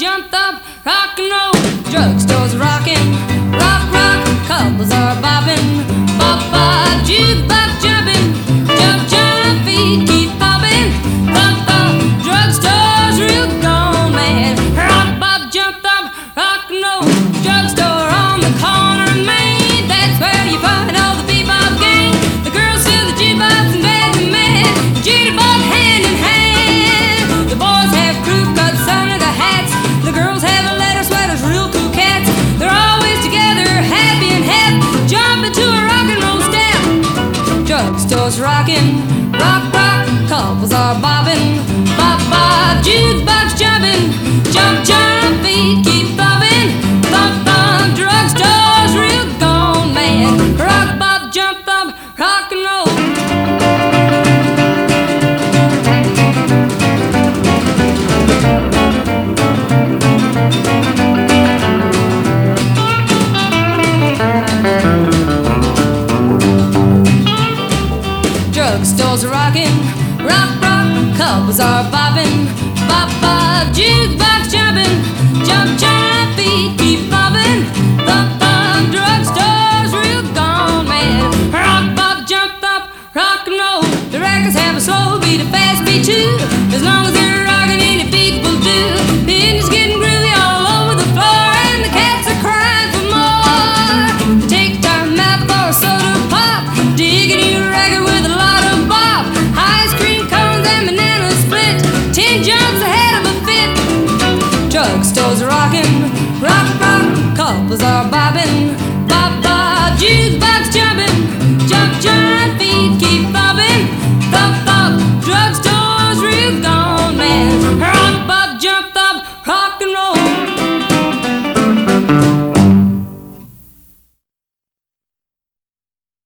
jumped up, rock and roll. Drugstores rocking, rock, rock. Couples are bobbing, bop, bop. Jukebox jumping, jump, jump. Feet keep popping, bop, bop. Drugstore's real gone mad. Rock, bop, jumped up, rock and roll. Drugstore on the corner of Main. That's where you find all the bebop gang. The girls fill the jukebox and bed the men. Jitterbug hand in hand. The boys have crew cuts under the hats. The girls have leather sweaters, real cool cats. They're always together, happy and hep. Jumping to a rock and roll step. Drugstore's rocking, rock, rock. Couples are bobbing, bop, bop. Jukebox jumping, jump, jump. Feet keep bobbing, bop, bop. Drugstore's real gone mad. Rock, bop, jump, bop, rock and roll. Drugstores rocking, rock, rock. Couples are bobbing, bop, bop. Jukebox jumping, jump, jump. Feet keep bobbing, bop, bop. Drugstore's real gone mad. Rock, bop, jump, bop, rock and roll. The records have a slow beat, a fast beat too. As long as they're rocking, any beat will do. The engine's getting groovy all over the floor, and the cats are crying for more. Take time out for a soda pop, diggity record with a lot of bop. Ice cream cones and banana split, 10 jumps ahead of a fit. Drugstores rocking, rock, rock. Couples are bobbing, bop, bop. Jukebox jumping, jump, jump. Feet keep bobbing, bop, bop. Drugstore's real gone mad. Rock, bop, jump, bop, rock and roll.